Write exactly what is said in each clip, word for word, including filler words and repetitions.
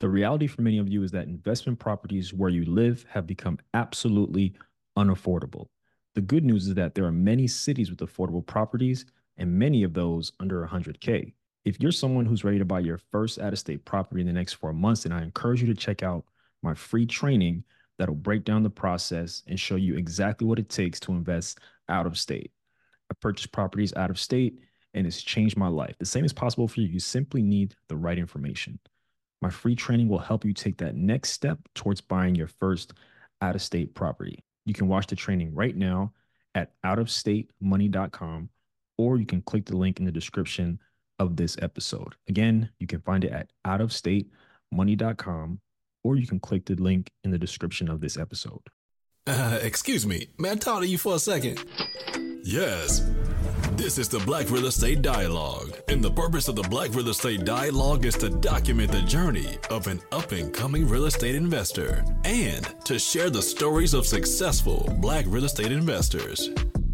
The reality for many of you is that investment properties where you live have become absolutely unaffordable. The good news is that there are many cities with affordable properties and many of those under one hundred K. If you're someone who's ready to buy your first out of state property in the next four months, then I encourage you to check out my free training that'll break down the process and show you exactly what it takes to invest out of state. I purchased properties out of state and it's changed my life. The same is possible for you. You simply need the right information. My free training will help you take that next step towards buying your first out of state property. You can watch the training right now at out of state money dot com, or you can click the link in the description of this episode. Again, you can find it at out of state money dot com, or you can click the link in the description of this episode. Uh, excuse me, may I talk to you for a second? Yes. This is the Black Real Estate Dialogue, and the purpose of the Black Real Estate Dialogue is to document the journey of an up-and-coming real estate investor and to share the stories of successful Black real estate investors.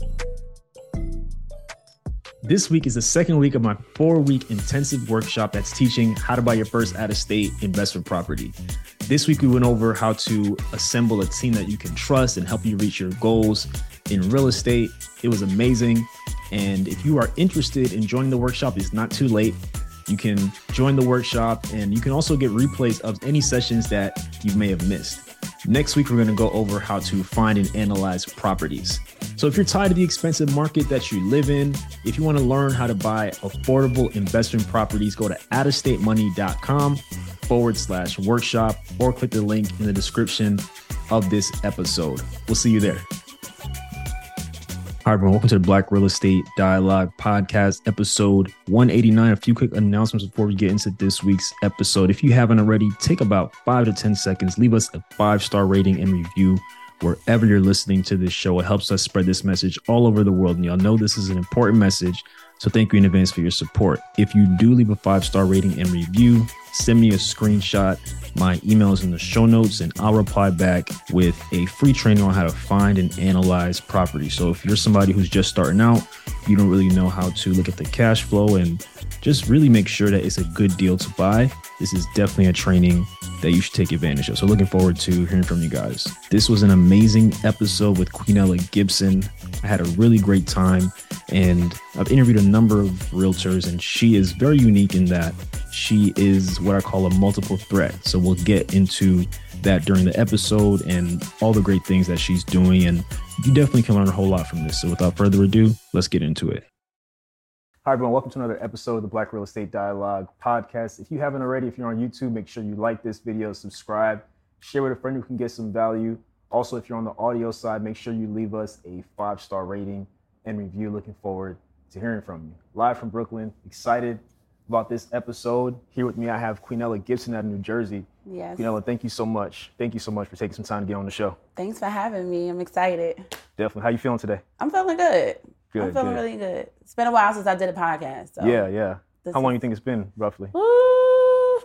This week is the second week of my four-week intensive workshop that's teaching how to buy your first out-of-state investment property. This week, we went over how to assemble a team that you can trust and help you reach your goals in real estate. It was amazing. And if you are interested in joining the workshop, it's not too late. You can join the workshop and you can also get replays of any sessions that you may have missed. Next week, we're going to go over how to find and analyze properties. So if you're tired of the expensive market that you live in, if you want to learn how to buy affordable investment properties, go to out of state money dot com forward slash workshop or click the link in the description of this episode. We'll see you there. Hi, everyone. Welcome to the Black Real Estate Dialogue Podcast, episode one eighty-nine. A few quick announcements before we get into this week's episode. If you haven't already, take about five to ten seconds, leave us a five-star rating and review wherever you're listening to this show. It helps us spread this message all over the world. And y'all know this is an important message, so thank you in advance for your support. If you do leave a five-star rating and review, send me a screenshot. My email is in the show notes, and I'll reply back with a free training on how to find and analyze property. So if you're somebody who's just starting out, you don't really know how to look at the cash flow and just really make sure that it's a good deal to buy, this is definitely a training that you should take advantage of. So looking forward to hearing from you guys. This was an amazing episode with Queenella Gibson. I had a really great time, and I've interviewed a number of realtors, and she is very unique in that she is what I call a multiple threat. So we'll get into that during the episode and all the great things that she's doing. And you definitely can learn a whole lot from this. So without further ado, let's get into it. Hi, everyone. Welcome to another episode of the Black Real Estate Dialogue Podcast. If you haven't already, if you're on YouTube, make sure you like this video, subscribe, share with a friend who can get some value. Also, if you're on the audio side, make sure you leave us a five-star rating and review. Looking forward to hearing from you. Live from Brooklyn, excited about this episode. Here with me, I have Queenella Gibson out of New Jersey. Yes. Queenella, thank you so much. Thank you so much for taking some time to get on the show. Thanks for having me. I'm excited. Definitely. How you feeling today? I'm feeling good. Good. I'm feeling good. really good. It's been a while since I did a podcast. So yeah, yeah. How long do is... you think it's been, roughly? Ooh,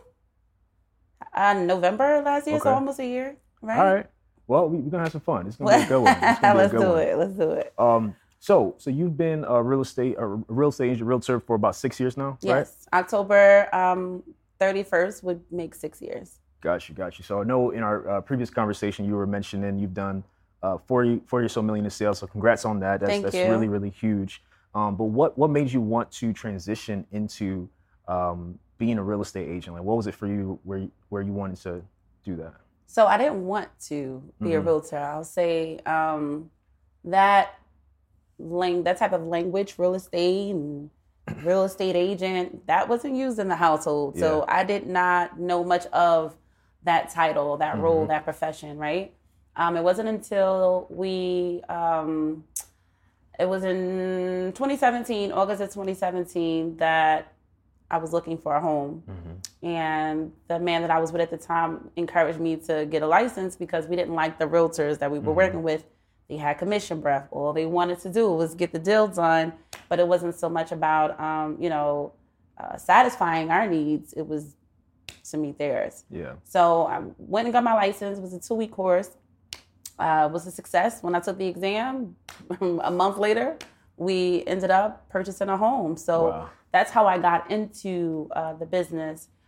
uh, November last year, okay. so almost a year, right? All right. Well, we, we're going to have some fun. It's going to be a good one. Let's good do one. it. Let's do it. Um, so, so you've been a real estate, a real estate agent, realtor for about six years now, yes. right? Yes. October um, thirty-first would make six years. Got you, got you. So I know in our uh, previous conversation, you were mentioning you've done uh, forty, forty or so million in sales. So congrats on that. That's, Thank that's you. really, really huge. Um, but what, what made you want to transition into um, being a real estate agent? Like, what was it for you where, you, where you wanted to do that? So I didn't want to be Mm-hmm. a realtor. I'll say um, that lang- that type of language, real estate and real estate agent, that wasn't used in the household. So Yeah. I did not know much of that title, that role, Mm-hmm. that profession, right? Um, it wasn't until we, um, it was in twenty seventeen, August of twenty seventeen, that I was looking for a home. Mm-hmm. And the man that I was with at the time encouraged me to get a license because we didn't like the realtors that we were Mm-hmm. working with. They had commission breath. All they wanted to do was get the deal done, but it wasn't so much about, um, you know, uh, satisfying our needs. It was to meet theirs. Yeah. So I went and got my license. It was a two-week course. Uh, it was a success. When I took the exam, a month later, we ended up purchasing a home. So Wow. that's how I got into uh, the business.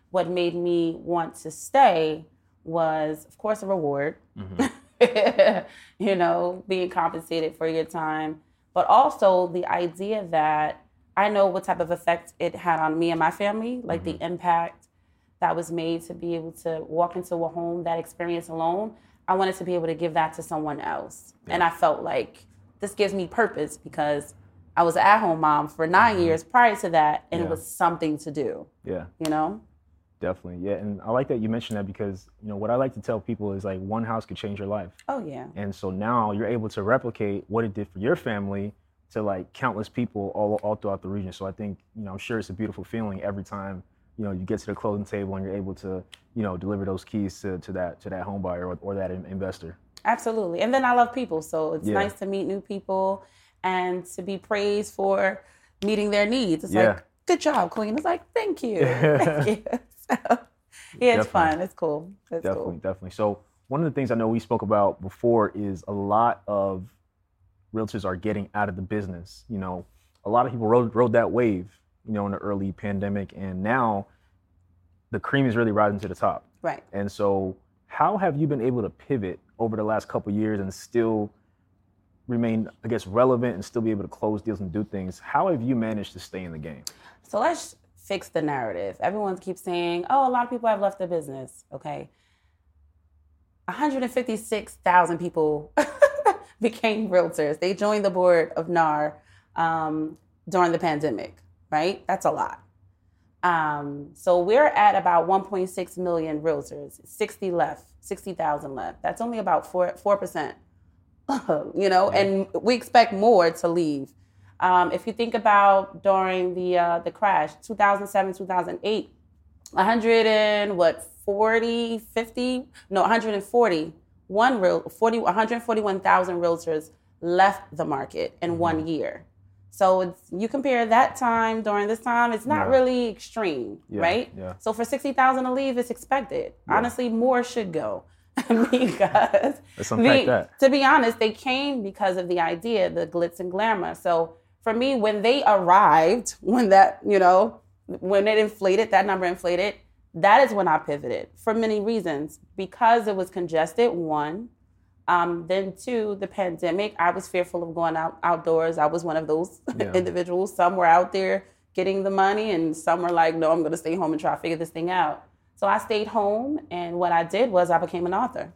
what made me want to stay was, of course, a reward. Mm-hmm. You know, being compensated for your time, but also the idea that I know what type of effect it had on me and my family, like mm-hmm. the impact that was made to be able to walk into a home, that experience alone. I wanted to be able to give that to someone else. Yeah. And I felt like this gives me purpose because I was an at-home mom for nine mm-hmm. years prior to that, and yeah. it was something to do. Yeah. You know? Definitely. Yeah. And I like that you mentioned that because, you know, what I like to tell people is like one house could change your life. Oh, yeah. And so now you're able to replicate what it did for your family to like countless people all, all throughout the region. So I think, you know, I'm sure it's a beautiful feeling every time, you know, you get to the closing table and you're able to, you know, deliver those keys to, to that to that home buyer or, or that investor. Absolutely. And then I love people. So it's yeah. nice to meet new people and to be praised for meeting their needs. It's yeah. like, good job, Queen. It's like, thank you. Thank you. So, yeah, it's definitely. fun. It's cool. It's definitely, cool. definitely. So one of the things I know we spoke about before is a lot of realtors are getting out of the business. You know, a lot of people rode, rode that wave, you know, in the early pandemic, and now the cream is really rising to the top. Right. And so how have you been able to pivot over the last couple of years and still remain, I guess, relevant and still be able to close deals and do things? How have you managed to stay in the game? So let's fix the narrative. Everyone keeps saying, oh, a lot of people have left the business. Okay. one hundred fifty-six thousand people became realtors. They joined the board of N A R um, during the pandemic, right? That's a lot. Um, so we're at about one point six million realtors, sixty left, sixty thousand left. That's only about four, 4%, you know, yeah. and we expect more to leave. Um, if you think about during the uh, the crash, two thousand seven, two thousand eight, one hundred and what, forty, fifty, no, one hundred forty, one real, forty, one hundred forty-one thousand realtors left the market in mm-hmm. one year. So it's, you compare that time during this time, it's not yeah. really extreme, yeah. right? Yeah. So for sixty thousand to leave, it's expected. Yeah. Honestly, more should go. because Let's unpack the, that. To be honest, they came because of the idea, the glitz and glamour. So for me, when they arrived, when that, you know, when it inflated, that number inflated, that is when I pivoted for many reasons. Because it was congested, one. Um, then two, the pandemic, I was fearful of going out outdoors. I was one of those yeah. individuals. Some were out there getting the money and some were like, no, I'm going to stay home and try to figure this thing out. So I stayed home, and what I did was I became an author.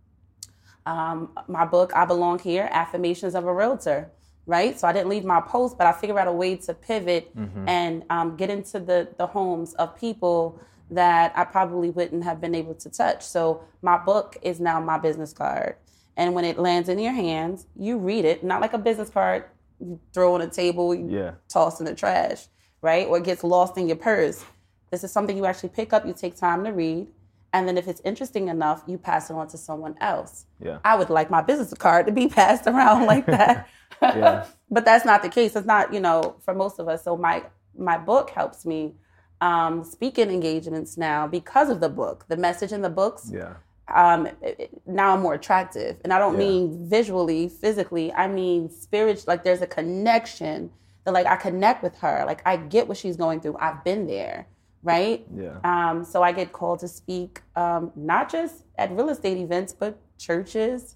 Um, my book, I Belong Here, Affirmations of a Realtor, right? So I didn't leave my post, but I figured out a way to pivot mm-hmm. and um, get into the, the homes of people that I probably wouldn't have been able to touch. So my book is now my business card. And when it lands in your hands, you read it, not like a business card, you throw on a table, you yeah. toss in the trash, right? Or it gets lost in your purse. This is something you actually pick up, you take time to read. And then if it's interesting enough, you pass it on to someone else. Yeah. I would like my business card to be passed around like that. yeah. But that's not the case. It's not, you know, for most of us. So my my book helps me um, speak in engagements now because of the book. The message in the books. Yeah. Um, it, it, now I'm more attractive. And I don't yeah. mean visually, physically. I mean spiritually. Like there's a connection that like I connect with her. Like I get what she's going through. I've been there. Right? Yeah. Um, so I get called to speak, um, not just at real estate events, but churches,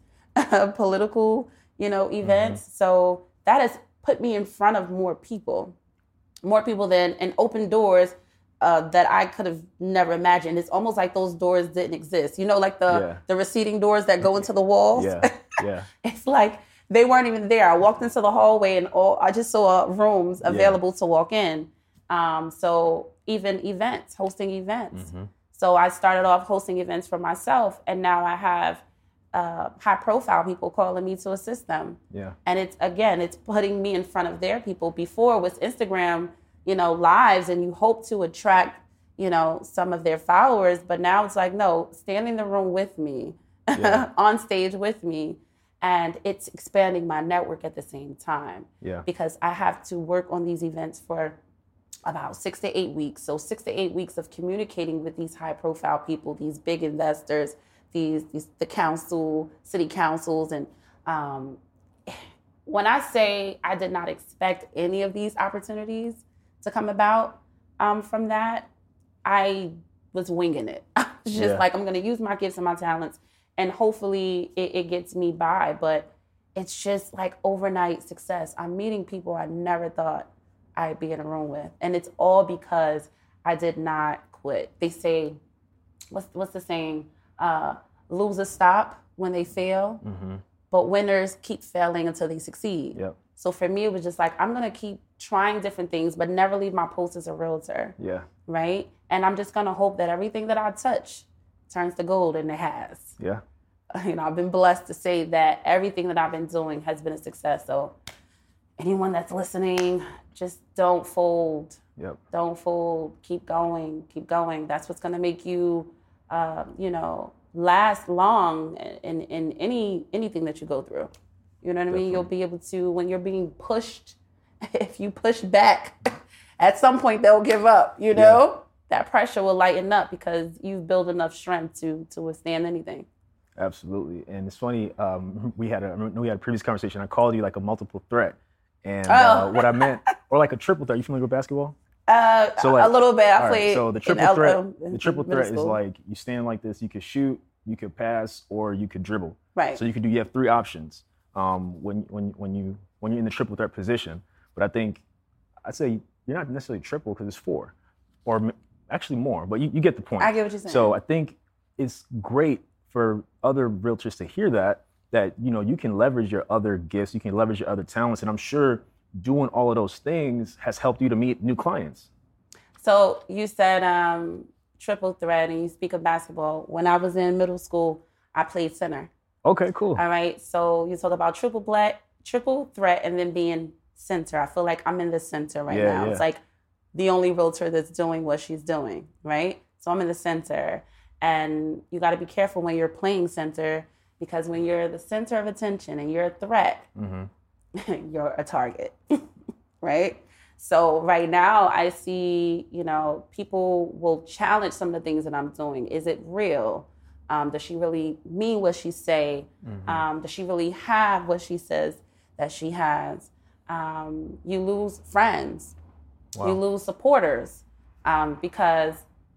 political, you know, events. Mm-hmm. So that has put me in front of more people, more people than, and open doors uh, that I could have never imagined. It's almost like those doors didn't exist. You know, like the, yeah. the receding doors that go into the walls. Yeah, yeah. It's like they weren't even there. I walked into the hallway and all I just saw rooms available yeah. to walk in. Um, so even events, hosting events. Mm-hmm. So I started off hosting events for myself, and now I have uh, high profile people calling me to assist them. Yeah. And it's, again, it's putting me in front of their people. Before with Instagram, you know, lives, and you hope to attract, you know, some of their followers. But now it's like, no, stand in the room with me, yeah. on stage with me. And it's expanding my network at the same time. Yeah. Because I have to work on these events for about six to eight weeks. So six to eight weeks of communicating with these high profile people, these big investors, these, these the council, city councils. And um, when I say I did not expect any of these opportunities to come about um, from that, I was winging it. I was just Yeah. like, I'm going to use my gifts and my talents, and hopefully it, it gets me by. But it's just like overnight success. I'm meeting people I never thought I'd be in a room with. And it's all because I did not quit. They say, what's, what's the saying? Uh, losers stop when they fail, Mm-hmm. but winners keep failing until they succeed. Yep. So for me, it was just like, I'm going to keep trying different things, but never leave my post as a realtor, Yeah. right? And I'm just going to hope that everything that I touch turns to gold, and it has. Yeah. You know, I've been blessed to say that everything that I've been doing has been a success. So anyone that's listening, just don't fold. Yep. Don't fold. Keep going. Keep going. That's what's going to make you, uh, you know, last long in, in any anything that you go through. You know what I mean? You'll be able to, when you're being pushed, if you push back, at some point they'll give up, you know? Yeah. That pressure will lighten up because you've built enough strength to to withstand anything. Absolutely. And it's funny, um, we had a we had a previous conversation. I called you like a multiple threat. And Oh. uh, what I meant, or like a triple threat. You familiar with basketball? Uh, So, like, a little bit. I All right, played. so the in triple L- threat, um, in the triple middle threat is school. like you stand like this. You could shoot, you could pass, or you could dribble. Right. So you could do. You have three options um, when when when you when you're in the triple threat position. But I think I'd say you're not necessarily triple because it's four, or m- actually more. But you, you get the point. I get what you're saying. So I think it's great for other realtors to hear that that you know you can leverage your other gifts, you can leverage your other talents, and I'm sure doing all of those things has helped you to meet new clients. So you said um, triple threat, and you speak of basketball. When I was in middle school, I played center. Okay, cool. All right. So you talk about triple black, triple threat, and then being center. I feel like I'm in the center right Yeah, now. yeah. It's like the only realtor that's doing what she's doing, right? So I'm in the center, and you got to be careful when you're playing center, because when you're the center of attention and you're a threat, Mm-hmm. you're a target, right? So right now I see, you know, people will challenge some of the things that I'm doing. Is it real? Um, does she really mean what she say? Mm-hmm. Um, does she really have what she says that she has? Um, you lose friends. Wow. You lose supporters um, because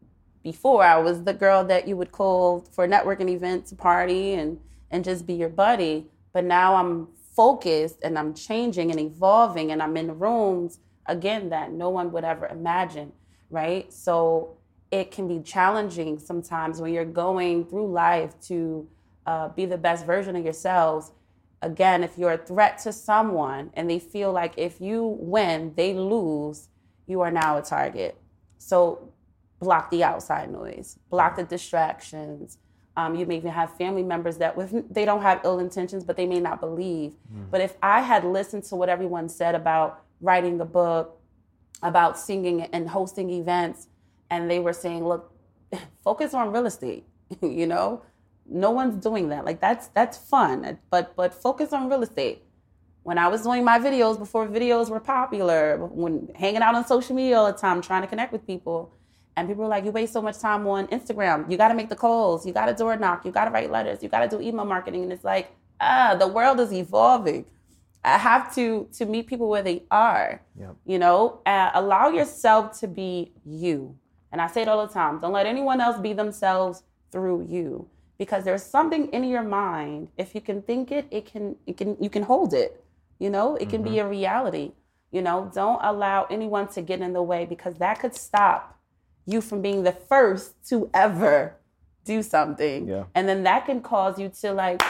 before I was the girl that you would call for networking events to party and, and just be your buddy. But now I'm focused and I'm changing and evolving, and I'm in rooms, again, that no one would ever imagine, right? So it can be challenging sometimes when you're going through life to uh, be the best version of yourselves. Again, if you're a threat to someone and they feel like if you win, they lose, you are now a target. So block the outside noise, block the distractions. Um, you may even have family members that with, they don't have ill intentions, but they may not believe. Mm. But if I had listened to what everyone said about writing a book, about singing and hosting events, and they were saying, look, focus on real estate, you know? No one's doing that. Like that's that's fun, but but focus on real estate. When I was doing my videos before videos were popular, when hanging out on social media all the time, trying to connect with people, and people were like, you waste so much time on Instagram. You got to make the calls. You got to door knock. You got to write letters. You got to do email marketing. And it's like, ah, the world is evolving. I have to to meet people where they are. Yep. You know, uh, allow yourself to be you. And I say it all the time. Don't let anyone else be themselves through you. Because there's something in your mind. If you can think it, it can, it can, you can hold it. You know, it can Mm-hmm. be a reality. You know, don't allow anyone to get in the way, because that could stop you from being the first to ever do something. Yeah. And then that can cause you to like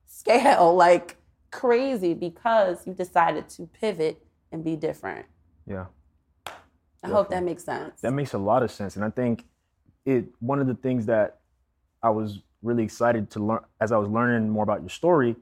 scale like crazy because you decided to pivot and be different. Yeah. I Definitely. hope that makes sense. That makes a lot of sense. And I think it one of the things that I was really excited to learn as I was learning more about your story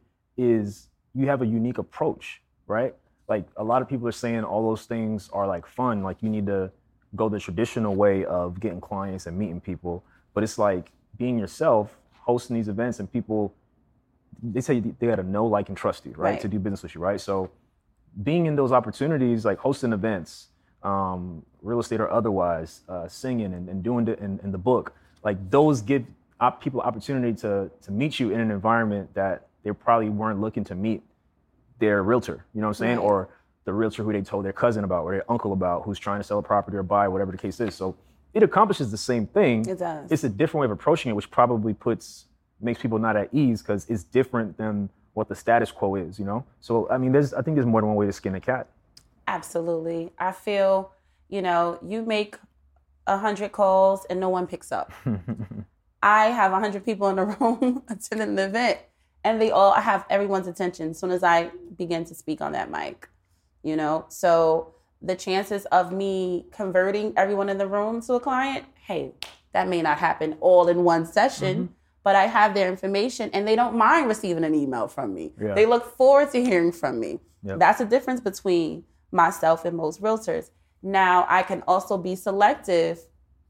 is you have a unique approach, right? Like a lot of people are saying all those things are like fun, like you need to go the traditional way of getting clients and meeting people. But it's like being yourself, hosting these events, and people, they say they gotta know, like, and trust you, right? Right. To do business with you, right? So being in those opportunities, like hosting events, um, real estate or otherwise, uh, singing and, and doing it in, in the book, like those give op- people opportunity to to meet you in an environment that they probably weren't looking to meet their realtor, you know what I'm saying? Right. Or the realtor who they told their cousin about or their uncle about who's trying to sell a property or buy, whatever the case is. So it accomplishes the same thing. It does. It's a different way of approaching it, which probably puts makes people not at ease because it's different than what the status quo is, you know? So, I mean, there's I think there's more than one way to skin a cat. Absolutely. I feel, you know, you make one hundred calls and no one picks up. I have one hundred people in the room attending an event, and they all I have everyone's attention as soon as I begin to speak on that mic, you know? So the chances of me converting everyone in the room to a client, hey, that may not happen all in one session, mm-hmm. but I have their information and they don't mind receiving an email from me. Yeah. They look forward to hearing from me. Yep. That's the difference between myself and most realtors. Now, I can also be selective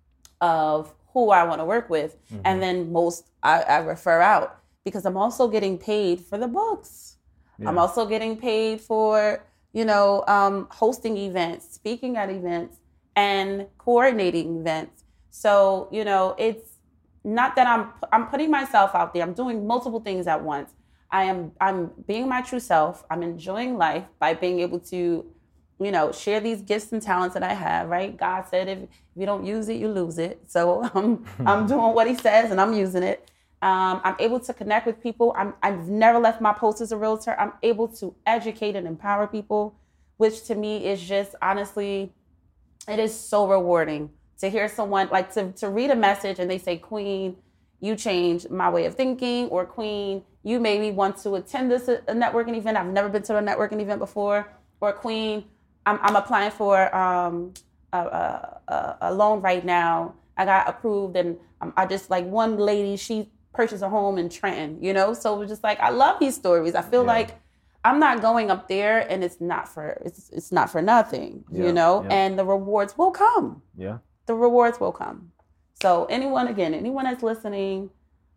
of who I want to work with. Mm-hmm. And then most I, I refer out because I'm also getting paid for the books. Yeah. I'm also getting paid for, you know, um, hosting events, speaking at events, and coordinating events. So, you know, it's not that I'm I'm putting myself out there. I'm doing multiple things at once. I am I'm being my true self. I'm enjoying life by being able to, you know, share these gifts and talents that I have, right? God said if, if you don't use it, you lose it. So I'm I'm doing what he says and I'm using it. Um, I'm able to connect with people. I'm, I've never left my post as a realtor. I'm able to educate and empower people, which to me is just, honestly, it is so rewarding to hear someone, like to, to read a message and they say, Queen, you changed my way of thinking, or Queen, you made me want to attend this a networking event. I've never been to a networking event before. Or Queen, I'm, I'm applying for um, a, a, a loan right now. I got approved and I just, like one lady, she purchased a home in Trenton, you know? So it's just like, I love these stories. I feel yeah. like I'm not going up there and it's not for, it's it's not for nothing, yeah. you know? Yeah. And the rewards will come. Yeah. The rewards will come. So anyone, again, anyone that's listening,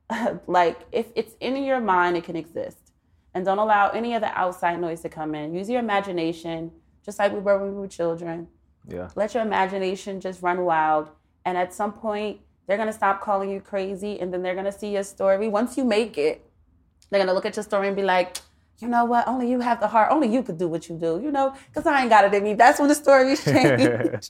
like if it's in your mind, it can exist. And don't allow any of the outside noise to come in. Use your imagination, just like we were when we were children. Yeah. Let your imagination just run wild. And at some point, they're going to stop calling you crazy, and then they're going to see your story. Once you make it, they're going to look at your story and be like, you know what? Only you have the heart. Only you could do what you do, you know, because I ain't got it in me. That's when the stories change.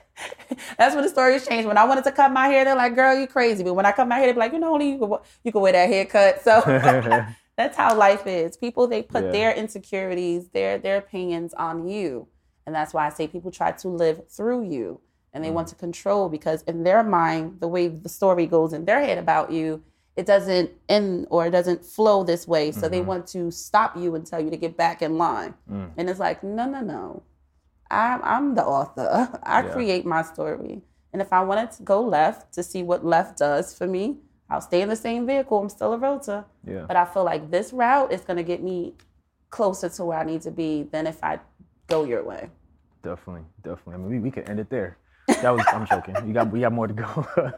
That's when the stories change. When I wanted to cut my hair, they're like, girl, you crazy. But when I cut my hair, they're like, you know, only you could, you could wear that haircut. So that's how life is. People, they put yeah. their insecurities, their their opinions on you. And that's why I say people try to live through you. And they mm. want to control, because in their mind, the way the story goes in their head about you, it doesn't end or it doesn't flow this way. So mm-hmm. they want to stop you and tell you to get back in line. Mm. And it's like, no, no, no. I'm, I'm the author. I yeah. create my story. And if I wanted to go left to see what left does for me, I'll stay in the same vehicle. I'm still a realtor. Yeah. But I feel like this route is going to get me closer to where I need to be than if I go your way. Definitely, definitely. I mean, we, we could end it there. That was, I'm joking. You got, we got more to go.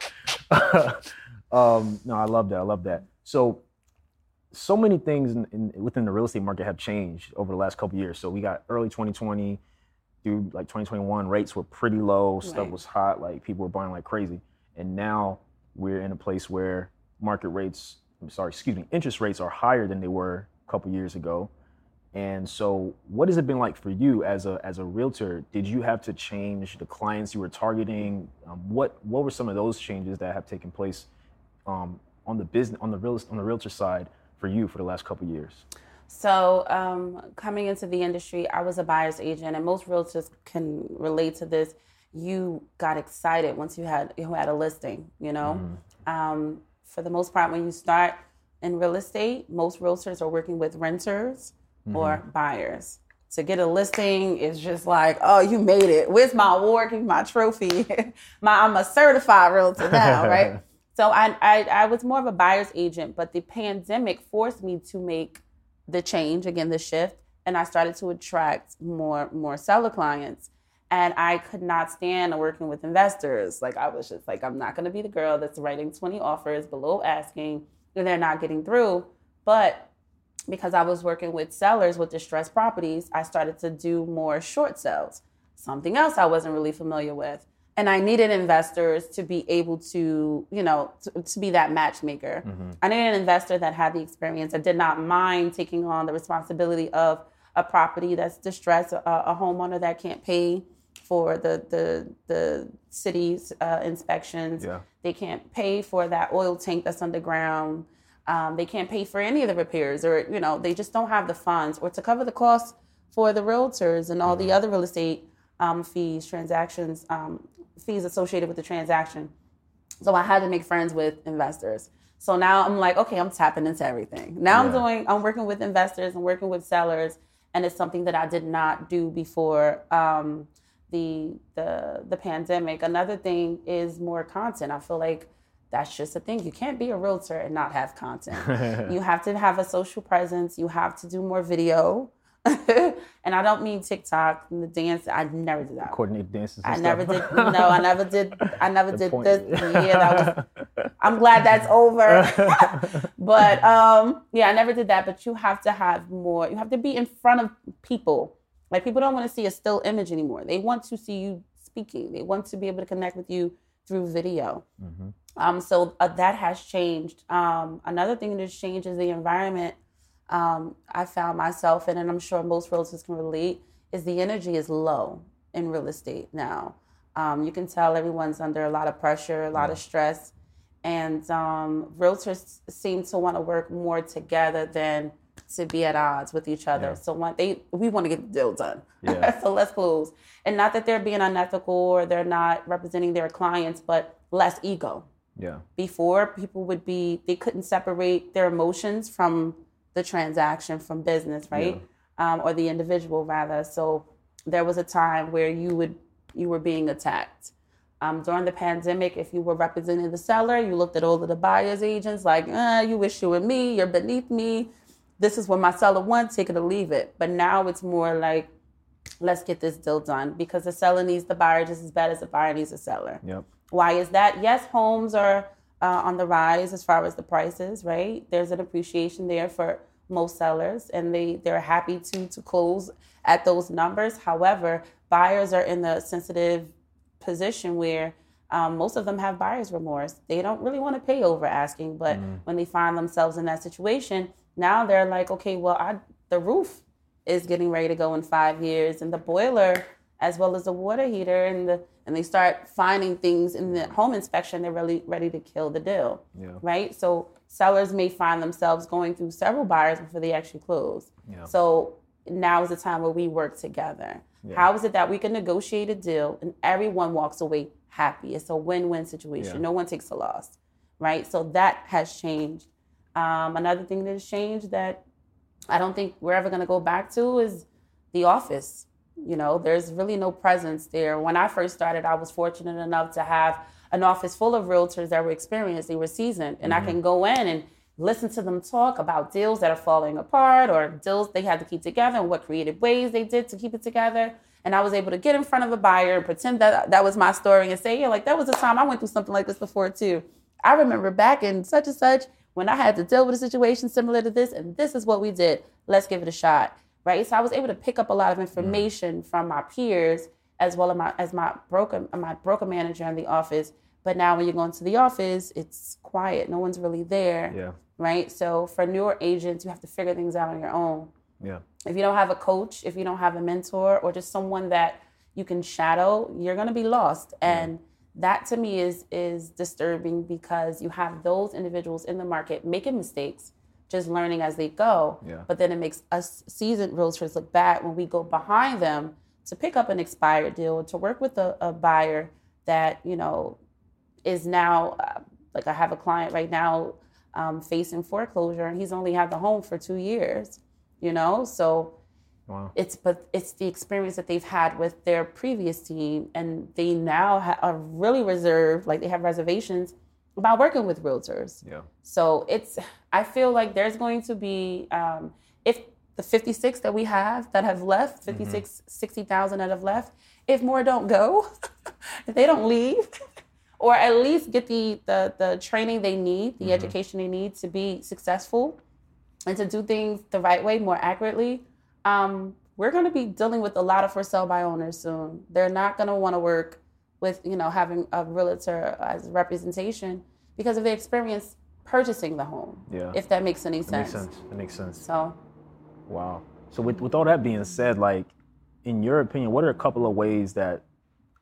um, no, I love that. I love that. So, so many things in, in, within the real estate market have changed over the last couple of years. So we got early twenty twenty through like twenty twenty-one, rates were pretty low. Stuff right. was hot. Like people were buying like crazy. And now we're in a place where market rates, I'm sorry, excuse me, interest rates are higher than they were a couple years ago. And so what has it been like for you as a as a realtor? Did you have to change the clients you were targeting? Um, what what were some of those changes that have taken place um, on the business on the real on the realtor side for you for the last couple of years? So um, coming into the industry, I was a buyer's agent, and most realtors can relate to this. You got excited once you had you had a listing, you know. Mm. Um, for the most part, when you start in real estate, most realtors are working with renters or mm-hmm. buyers. To get a listing is just like, oh, you made it. Where's my award? Give me my trophy. my, I'm a certified realtor now, right? So I, I I was more of a buyer's agent, but the pandemic forced me to make the change, again, the shift, and I started to attract more more seller clients. And I could not stand working with investors. Like I was just like, I'm not gonna be the girl that's writing twenty offers below asking and they're not getting through. But because I was working with sellers with distressed properties, I started to do more short sales, something else I wasn't really familiar with. And I needed investors to be able to, you know, to, to be that matchmaker. Mm-hmm. I needed an investor that had the experience, that did not mind taking on the responsibility of a property that's distressed, a, a homeowner that can't pay for the the the city's uh, inspections. Yeah. They can't pay for that oil tank that's underground. Um, they can't pay for any of the repairs, or you know, they just don't have the funds or to cover the costs for the realtors and all mm-hmm. the other real estate um, fees, transactions, um, fees associated with the transaction. So I had to make friends with investors. So now I'm like, okay, I'm tapping into everything. Now yeah. I'm doing, I'm working with investors, I'm working with sellers, and it's something that I did not do before um, the the the pandemic. Another thing is more content. I feel like that's just a thing. You can't be a realtor and not have content. You have to have a social presence. You have to do more video. And I don't mean TikTok and the dance. I never did that. Coordinate dances. And I stuff. never did. No, I never did. I never did this. Yeah, that was. I'm glad that's over. But um, yeah, I never did that. But you have to have more. You have to be in front of people. Like people don't want to see a still image anymore. They want to see you speaking. They want to be able to connect with you through video. Mm-hmm. Um, so uh, that has changed. Um, another thing that's changed is the environment. Um, I found myself in, and I'm sure most realtors can relate, is the energy is low in real estate now. Um, you can tell everyone's under a lot of pressure, a lot of stress, and um, realtors seem to want to work more together than to be at odds with each other. Yeah. So when they, we want to get the deal done. Yeah. So let's close. And not that they're being unethical or they're not representing their clients, but less ego. Yeah. Before, people would be, they couldn't separate their emotions from the transaction, from business, right? Yeah. Um, or the individual rather. So there was a time where you would you were being attacked. Um, during the pandemic, if you were representing the seller, you looked at all of the buyer's agents like, eh, you wish you were me, you're beneath me. This is what my seller wants, take it or leave it. But now it's more like, let's get this deal done, because the seller needs the buyer just as bad as the buyer needs the seller. Yep. Why is that? Yes, homes are uh, on the rise as far as the prices, right? There's an appreciation there for most sellers, and they, they're happy to to close at those numbers. However, buyers are in the sensitive position where um, most of them have buyer's remorse. They don't really want to pay over asking, but mm. when they find themselves in that situation, now they're like, okay, well, I, the roof is getting ready to go in five years, and the boiler, as well as the water heater, and the and they start finding things in the home inspection, they're really ready to kill the deal, yeah. right? So sellers may find themselves going through several buyers before they actually close. Yeah. So now is the time where we work together. Yeah. How is it that we can negotiate a deal and everyone walks away happy? It's a win-win situation. Yeah. No one takes a loss, right? So that has changed. Um, another thing that has changed that I don't think we're ever going to go back to is the office. You know, there's really no presence there. When I first started, I was fortunate enough to have an office full of realtors that were experienced, they were seasoned, and mm-hmm. I can go in and listen to them talk about deals that are falling apart or deals they had to keep together and what creative ways they did to keep it together. And I was able to get in front of a buyer and pretend that that was my story and say, yeah, like that was the time I went through something like this before too. I remember back in such and such when I had to deal with a situation similar to this, and this is what we did. Let's give it a shot, right? So I was able to pick up a lot of information mm-hmm. from my peers as well as my as my broker my broker manager in the office. But now when you go into the office, it's quiet. No one's really there, yeah. right? So for newer agents, you have to figure things out on your own. Yeah. If you don't have a coach, if you don't have a mentor or just someone that you can shadow, you're going to be lost. And yeah. that to me is is disturbing, because you have those individuals in the market making mistakes, just learning as they go. Yeah. But then it makes us seasoned realtors look bad when we go behind them to pick up an expired deal, to work with a, a buyer that, you know, is now, uh, like I have a client right now um, facing foreclosure, and he's only had the home for two years, you know? So wow. it's but it's the experience that they've had with their previous team, and they now ha- are really reserved, like they have reservations about working with realtors. Yeah. So it's, I feel like there's going to be, um, if the fifty-six that we have that have left, fifty-six, mm-hmm. sixty thousand that have left, if more don't go, if they don't leave, or at least get the, the, the training they need, the mm-hmm. education they need to be successful and to do things the right way, more accurately, um, we're going to be dealing with a lot of for sale by owners soon. They're not going to want to work with, you know, having a realtor as representation because of the experience purchasing the home. Yeah. If that makes any sense. That makes sense. That makes sense. So. Wow. So with, with all that being said, like, in your opinion, what are a couple of ways that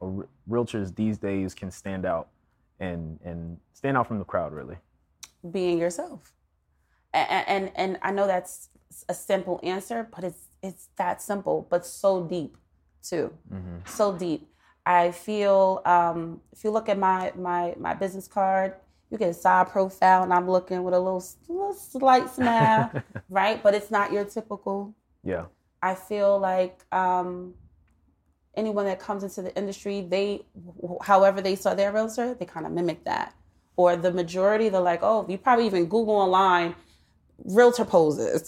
a re- realtors these days can stand out and and stand out from the crowd, really? Being yourself. And, and and I know that's a simple answer, but it's it's that simple, but so deep too. Mm-hmm. So deep. I feel um, if you look at my my my business card, you get a side profile, and I'm looking with a little little slight smile, right? But it's not your typical. Yeah. I feel like um, anyone that comes into the industry, they, however they saw their realtor, they kind of mimic that. Or the majority, they're like, oh, you probably even Google online realtor poses.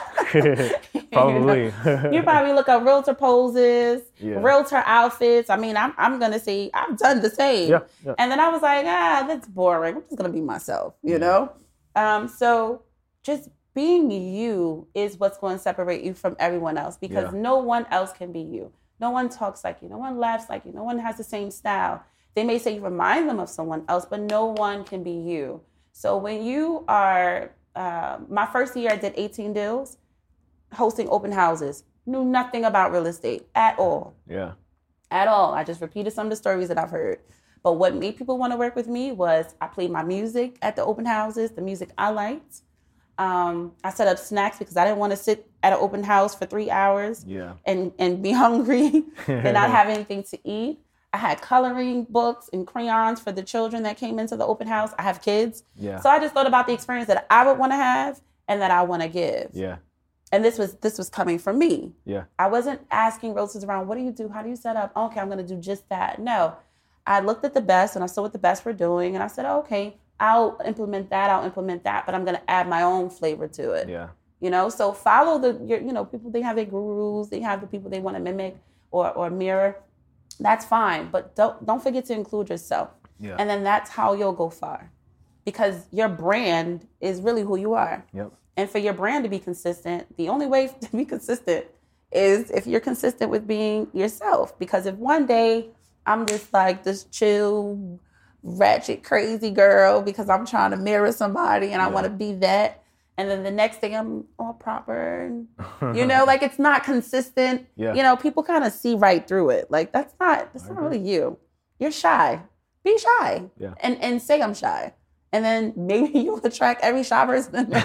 Probably. You know? You probably look up realtor poses, yeah. realtor outfits. I mean, I'm I'm gonna say I've done the same. Yeah, yeah. And then I was like, ah, that's boring. I'm just gonna be myself, you yeah. know? Um, so just being you is what's going to separate you from everyone else, because yeah. no one else can be you. No one talks like you. No one laughs like you. No one has the same style. They may say you remind them of someone else, but no one can be you. So when you are, uh, my first year I did eighteen deals, hosting open houses, knew nothing about real estate at all. Yeah. At all. I just repeated some of the stories that I've heard. But what made people want to work with me was I played my music at the open houses, the music I liked. Um, I set up snacks because I didn't want to sit at an open house for three hours yeah. and, and be hungry and not have anything to eat. I had coloring books and crayons for the children that came into the open house. I have kids. Yeah. So I just thought about the experience that I would want to have and that I want to give. Yeah. And this was this was coming from me. Yeah. I wasn't asking realtors around, what do you do? How do you set up? Okay, I'm going to do just that. No. I looked at the best and I saw what the best were doing. And I said, oh, okay, I'll implement that. I'll implement that. But I'm going to add my own flavor to it. Yeah. You know, so follow the, your, you know, people, they have their gurus. They have the people they want to mimic or, or mirror. That's fine. But don't don't forget to include yourself. Yeah. And then that's how you'll go far. Because your brand is really who you are. Yep. And for your brand to be consistent, the only way to be consistent is if you're consistent with being yourself. Because if one day I'm just like this chill, ratchet, crazy girl because I'm trying to mirror somebody and I yeah. want to be that, and then the next day I'm all proper, and, you know, like it's not consistent. Yeah. You know, people kind of see right through it. Like that's not, that's I not agree. really you. You're shy. Be shy. Yeah. And and say I'm shy. And then maybe you'll attract every shy person.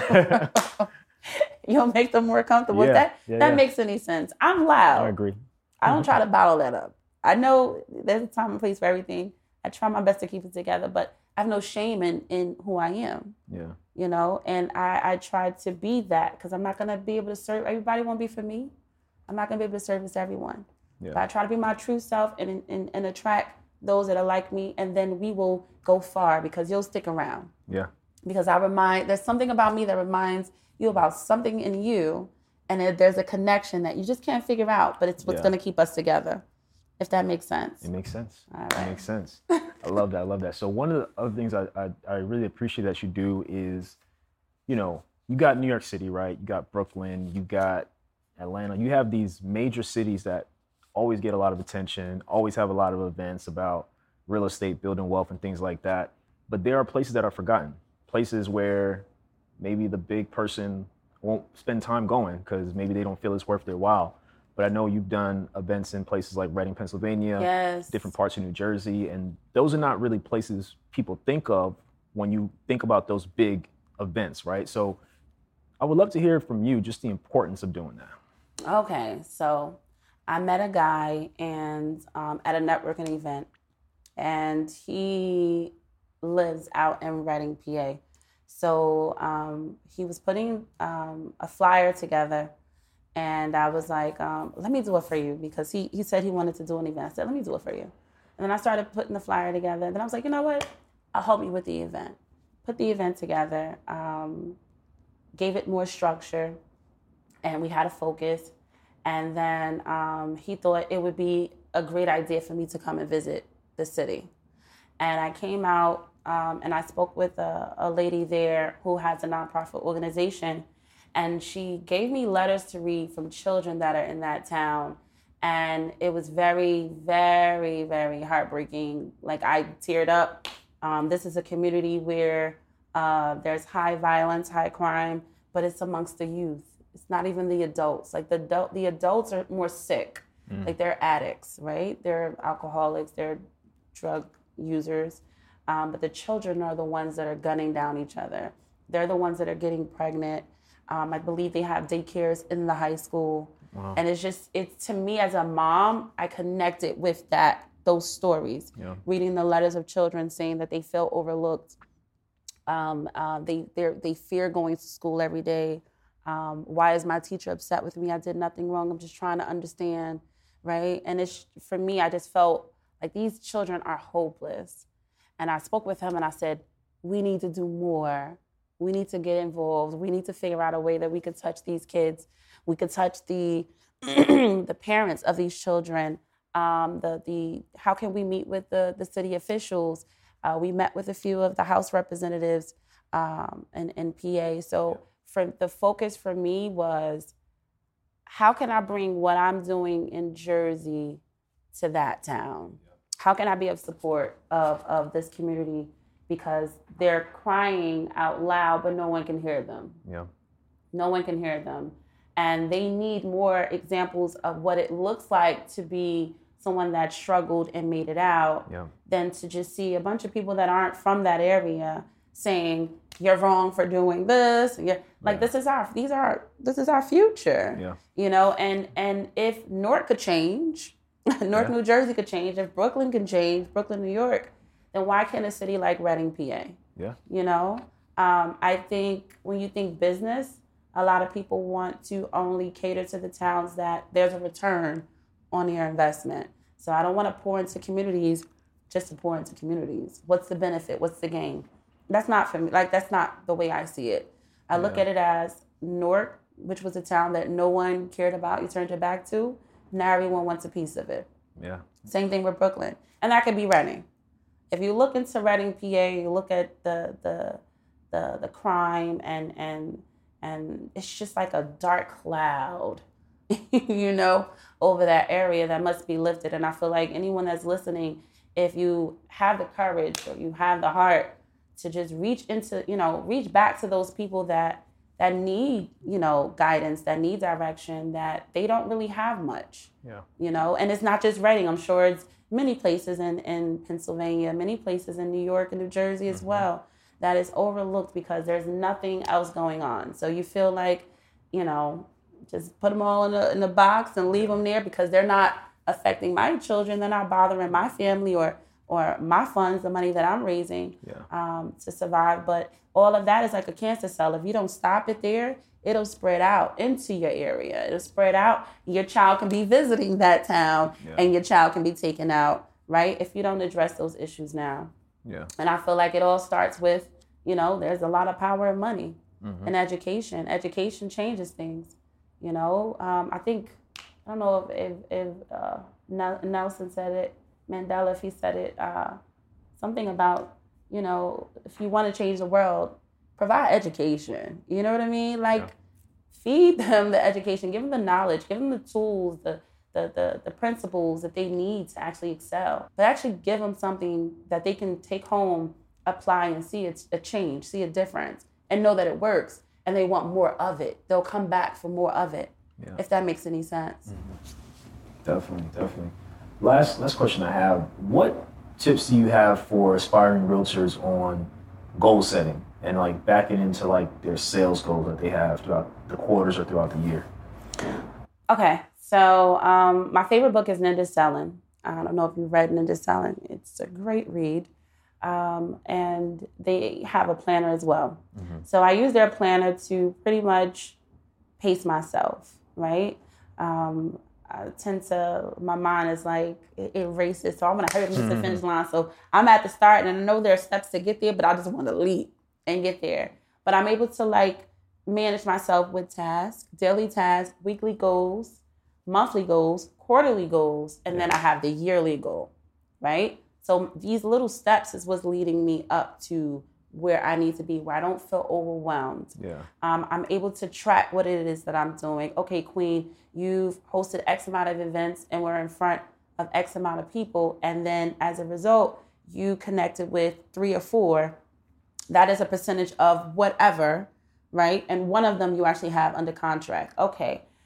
You'll make them more comfortable. Yeah, That yeah, that yeah. makes any sense. I'm loud. I agree. I don't try to bottle that up. I know there's a time and place for everything. I try my best to keep it together, but I have no shame in, in who I am. Yeah. You know, and I, I try to be that because I'm not going to be able to serve. Everybody won't be for me. I'm not going to be able to service everyone. Yeah. But I try to be my true self and, and, and attract those that are like me, and then we will go far because you'll stick around. Yeah. Because I remind, there's something about me that reminds you about something in you, and there- there's a connection that you just can't figure out, but it's what's Yeah. going to keep us together, if that makes sense. It makes sense. All It right. makes sense. I love that. I love that. So one of the other things I, I, I really appreciate that you do is, you know, you got New York City, right? You got Brooklyn, you got Atlanta. You have these major cities that always get a lot of attention, always have a lot of events about real estate, building wealth, and things like that. But there are places that are forgotten, places where maybe the big person won't spend time going because maybe they don't feel it's worth their while. But I know you've done events in places like Reading, Pennsylvania, Yes. different parts of New Jersey, and those are not really places people think of when you think about those big events, right? So I would love to hear from you just the importance of doing that. Okay, so I met a guy and um, at a networking event, and he lives out in Reading, P A. So um, he was putting um, a flyer together, and I was like, um, let me do it for you, because he, he said he wanted to do an event. I said, let me do it for you. And then I started putting the flyer together. And then I was like, you know what? I'll help you with the event. Put the event together, um, gave it more structure, and we had a focus. And then um, he thought it would be a great idea for me to come and visit the city. And I came out um, and I spoke with a, a lady there who has a nonprofit organization. And she gave me letters to read from children that are in that town. And it was very, very, very heartbreaking. Like, I teared up. Um, this is a community where uh, there's high violence, high crime, but it's amongst the youth. It's not even the adults. Like, the adult, the adults are more sick. Mm. Like they're addicts, right? They're alcoholics, they're drug users. Um, but the children are the ones that are gunning down each other. They're the ones that are getting pregnant. Um, I believe they have daycares in the high school. Wow. And it's just, it's to me as a mom, I connected with that, those stories. Yeah. Reading the letters of children saying that they feel overlooked. Um, uh, they they fear going to school every day. Um, why is my teacher upset with me? I did nothing wrong. I'm just trying to understand, right? And it's, for me, I just felt like these children are hopeless. And I spoke with him and I said, we need to do more. We need to get involved. We need to figure out a way that we could touch these kids. We could touch the the parents of these children. Um, the the how can we meet with the, the city officials? Uh, we met with a few of the House representatives um, in, in P A. So for the focus for me was, how can I bring what I'm doing in Jersey to that town? How can I be of support of, of this community? Because they're crying out loud, but no one can hear them. Yeah. No one can hear them. And they need more examples of what it looks like to be someone that struggled and made it out yeah. than to just see a bunch of people that aren't from that area saying, you're wrong for doing this. You're, like, yeah. this is our, these are, this is our future. Yeah. You know, and, and if Newark could change, North yeah. New Jersey could change, if Brooklyn can change, Brooklyn, New York, then why can't a city like Reading, P A? Yeah. You know, um, I think when you think business, a lot of people want to only cater to the towns that there's a return on your investment. So I don't want to pour into communities just to pour into communities. What's the benefit? What's the gain? That's not for me. Like, that's not the way I see it. I yeah. look at it as Newark, which was a town that no one cared about, you turned your back to. Now everyone wants a piece of it. Yeah. Same thing with Brooklyn. And that could be Reading. If you look into Reading, P A, you look at the the the, the crime and and and it's just like a dark cloud, you know, over that area that must be lifted. And I feel like anyone that's listening, if you have the courage or you have the heart to just reach into, you know, reach back to those people that that need, you know, guidance, that need direction, that they don't really have much, yeah. you know, and it's not just Reading. I'm sure it's many places in, in Pennsylvania, many places in New York and New Jersey as mm-hmm. well, that is overlooked because there's nothing else going on. So you feel like, you know, just put them all in a, in a box and leave them there because they're not affecting my children. They're not bothering my family or or my funds, the money that I'm raising yeah. um, to survive. But all of that is like a cancer cell. If you don't stop it there, it'll spread out into your area. It'll spread out. Your child can be visiting that town yeah. and your child can be taken out, right? If you don't address those issues now. Yeah. And I feel like it all starts with, you know, there's a lot of power in money mm-hmm. and education. Education changes things, you know. Um, I think, I don't know if, if, if uh, Nelson said it, Mandela, if he said it, uh, something about, you know, if you want to change the world, provide education. You know what I mean? Like, yeah. feed them the education, give them the knowledge, give them the tools, the, the the the principles that they need to actually excel. But actually give them something that they can take home, apply, and see a, a change, see a difference, and know that it works. And they want more of it. They'll come back for more of it, yeah. if that makes any sense. Mm-hmm. Definitely, definitely. Last last question I have, what tips do you have for aspiring realtors on goal setting and like backing into like their sales goals that they have throughout the quarters or throughout the year? Okay, so um, my favorite book is Ninja Selling. I don't know if you've read Ninja Selling. It's a great read. Um, and they have a planner as well. Mm-hmm. So I use their planner to pretty much pace myself, right? Um, I tend to, my mind is like, it, it races. So I want to hurry up and get to the finish line. So I'm at the start and I know there are steps to get there, but I just want to leap and get there. But I'm able to like manage myself with tasks, daily tasks, weekly goals, monthly goals, quarterly goals, and then I have the yearly goal, right? So these little steps is what's leading me up to where I need to be, where I don't feel overwhelmed. Yeah. Um, I'm able to track what it is that I'm doing. Okay, Queen, you've hosted X amount of events and we're in front of X amount of people. And then as a result, you connected with three or four. That is a percentage of whatever, right? And one of them you actually have under contract. Okay,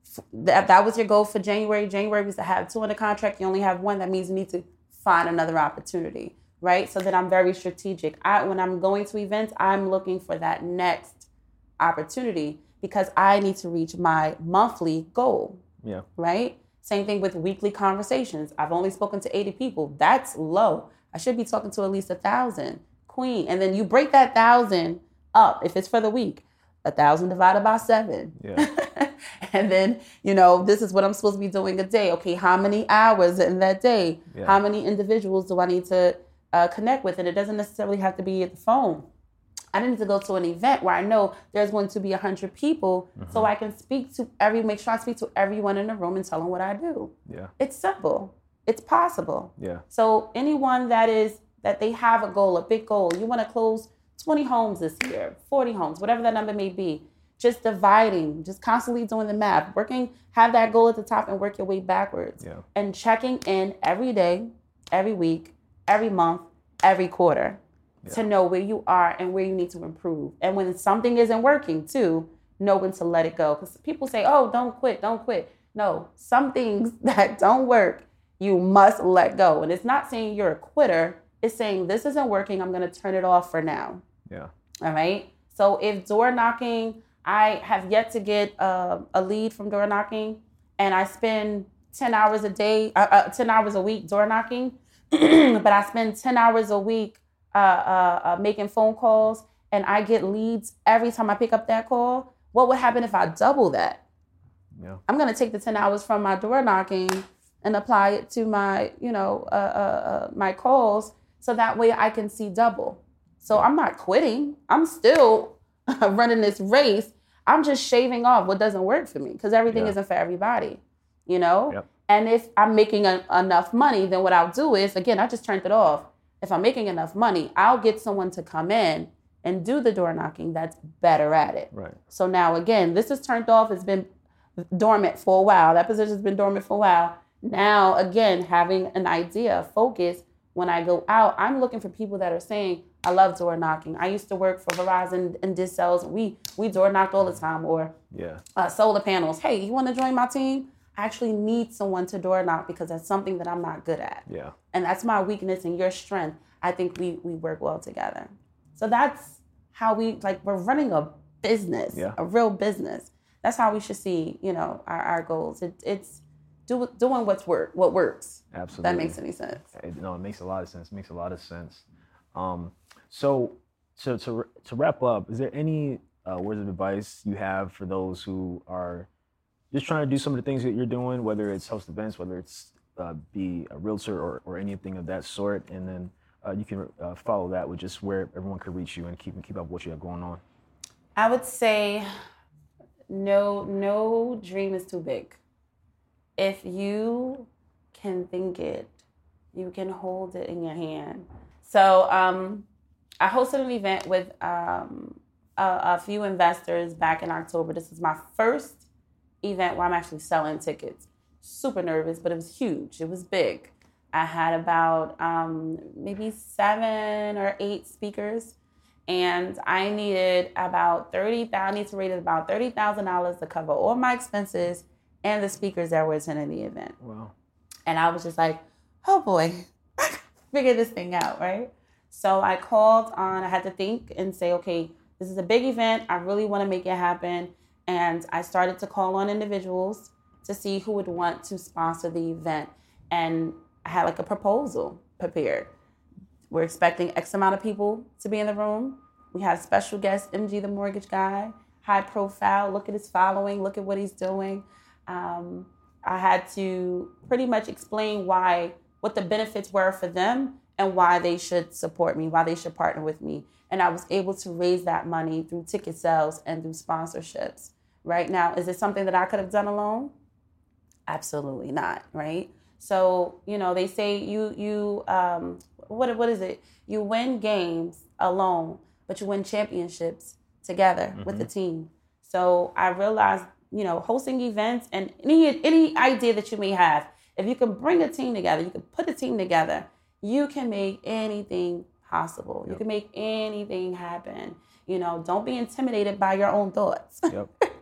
That that was your goal for January. January was to have two under contract. You only have one. That means you need to find another opportunity, right? So then I'm very strategic. I when I'm going to events, I'm looking for that next opportunity because I need to reach my monthly goal. Yeah. Right? Same thing with weekly conversations. I've only spoken to eighty people. That's low. I should be talking to at least a thousand. Queen. And then you break that thousand up. If it's for the week, a thousand divided by seven. Yeah. And then, you know, this is what I'm supposed to be doing a day. Okay, how many hours in that day? Yeah. How many individuals do I need to uh, connect with? And it doesn't necessarily have to be at the phone. I need to go to an event where I know there's going to be one hundred people mm-hmm. so I can speak to every, make sure I speak to everyone in the room and tell them what I do. Yeah. It's simple. It's possible. Yeah. So anyone that is, that they have a goal, a big goal, you want to close twenty homes this year, forty homes, whatever that number may be, just dividing, just constantly doing the math, working, have that goal at the top and work your way backwards. Yeah. And checking in every day, every week, every month, every quarter yeah. to know where you are and where you need to improve. And when something isn't working too, know when to let it go. Because people say, oh, don't quit, don't quit. No, some things that don't work, you must let go. And it's not saying you're a quitter. It's saying this isn't working. I'm going to turn it off for now. Yeah. All right. So if door knocking, I have yet to get uh, a lead from door knocking, and I spend ten hours a day, uh, uh, ten hours a week door knocking, but I spend ten hours a week uh, uh, uh, making phone calls, and I get leads every time I pick up that call. What would happen if I double that? Yeah. I'm going to take the ten hours from my door knocking and apply it to my, you know, uh, uh, uh, my calls, so that way I can see double. So I'm not quitting. I'm still running this race. I'm just shaving off what doesn't work for me because everything yeah. isn't for everybody, you know? Yep. And if I'm making a, enough money, then what I'll do is, again, I just turned it off. If I'm making enough money, I'll get someone to come in and do the door knocking that's better at it. Right. So now, again, this is turned off. It's been dormant for a while. That position's been dormant for a while. Now, again, having an idea, focus, when I go out, I'm looking for people that are saying, I love door knocking. I used to work for Verizon and Discells. We we door knocked all the time. Or yeah. uh, solar panels. Hey, you want to join my team? I actually need someone to door knock because that's something that I'm not good at. Yeah. And that's my weakness and your strength. I think we we work well together. So that's how we, like, we're running a business, yeah. a real business. That's how we should see, you know, our, our goals. It, it's do, doing what's work, what works. Absolutely. That makes any sense. It, no, it makes a lot of sense. It makes a lot of sense. Um, so, so to to wrap up, is there any uh, words of advice you have for those who are just trying to do some of the things that you're doing, whether it's host events, whether it's uh, be a realtor or, or anything of that sort, and then uh, you can uh, follow that with just where everyone could reach you and keep keep up what you have going on? I would say no, no dream is too big. If you can think it, you can hold it in your hand. So um, I hosted an event with um, a, a few investors back in October. This is my first event where I'm actually selling tickets. Super nervous, but it was huge. It was big. I had about um, maybe seven or eight speakers, and I needed about thirty thousand dollars. I need to raise about thirty thousand dollars to cover all my expenses and the speakers that were attending the event. Wow. And I was just like, oh boy, figure this thing out, right? So I called on, I had to think and say, okay, this is a big event. I really want to make it happen. And I started to call on individuals to see who would want to sponsor the event. And I had like a proposal prepared. We're expecting X amount of people to be in the room. We had a special guest, M G the mortgage guy, high profile. Look at his following, look at what he's doing. Um, I had to pretty much explain why, what the benefits were for them and why they should support me, why they should partner with me. And I was able to raise that money through ticket sales and through sponsorships. Right now, is it something that I could have done alone? Absolutely not, right? So, you know, they say you, you um, what what is it? You win games alone, but you win championships together mm-hmm. with the team. So I realized, you know, hosting events and any any idea that you may have, if you can bring a team together, you can put a team together, you can make anything possible. Yep. You can make anything happen. You know, don't be intimidated by your own thoughts. Yep.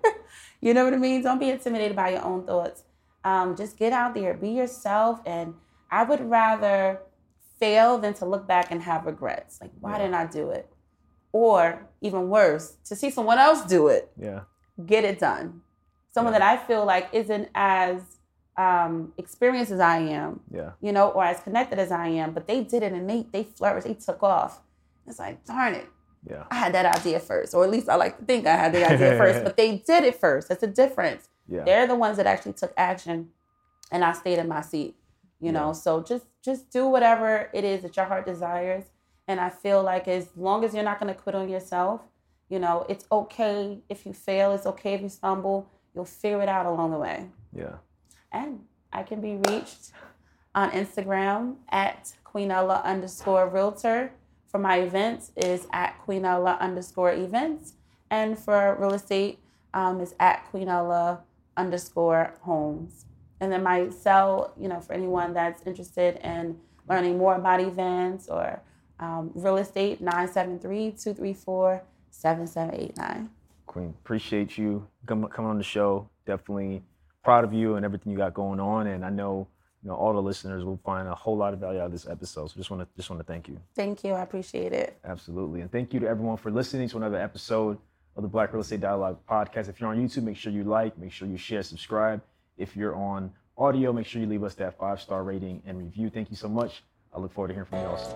You know what I mean? Don't be intimidated by your own thoughts. Um, just get out there, be yourself. And I would rather fail than to look back and have regrets. Like, why yeah. didn't I do it? Or even worse, to see someone else do it. Yeah. Get it done. Someone yeah. that I feel like isn't as um, experienced as I am, yeah. you know, or as connected as I am, but they did it and they they flourished, they took off. It's like, darn it. Yeah. I had that idea first, or at least I like to think I had the idea first, but they did it first. That's the difference. Yeah. They're the ones that actually took action, and I stayed in my seat, you know. Yeah. So just just do whatever it is that your heart desires, and I feel like as long as you're not going to quit on yourself, you know, it's okay if you fail. It's okay if you stumble. You'll figure it out along the way. Yeah. And I can be reached on Instagram at Queenella underscore realtor. For my events is at Queenella underscore events. And for real estate um, is at Queenella underscore homes. And then my cell, you know, for anyone that's interested in learning more about events or um, real estate, nine seven three, two three four, seven seven eight nine. Queen, appreciate you coming on the show. Definitely proud of you and everything you got going on. And I know You know, all the listeners will find a whole lot of value out of this episode. So just want to just want to thank you. Thank you. I appreciate it. Absolutely. And thank you to everyone for listening to another episode of the Black Real Estate Dialogue podcast. If you're on YouTube, make sure you like, make sure you share, subscribe. If you're on audio, make sure you leave us that five-star rating and review. Thank you so much. I look forward to hearing from you all soon.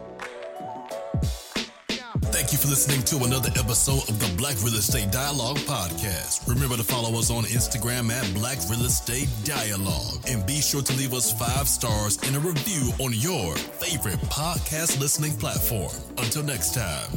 Thank you for listening to another episode of the Black Real Estate Dialogue podcast. Remember to follow us on Instagram at Black Real Estate Dialogue. And be sure to leave us five stars and a review on your favorite podcast listening platform. Until next time.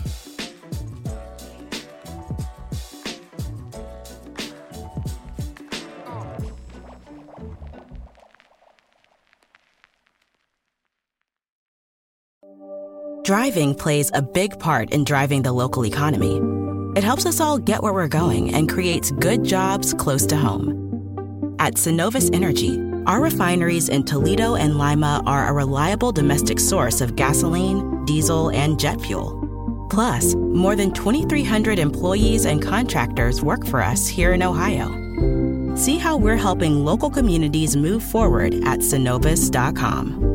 Driving plays a big part in driving the local economy. It helps us all get where we're going and creates good jobs close to home. At Synovus Energy, our refineries in Toledo and Lima are a reliable domestic source of gasoline, diesel, and jet fuel. Plus, more than twenty-three hundred employees and contractors work for us here in Ohio. See how we're helping local communities move forward at Synovus dot com.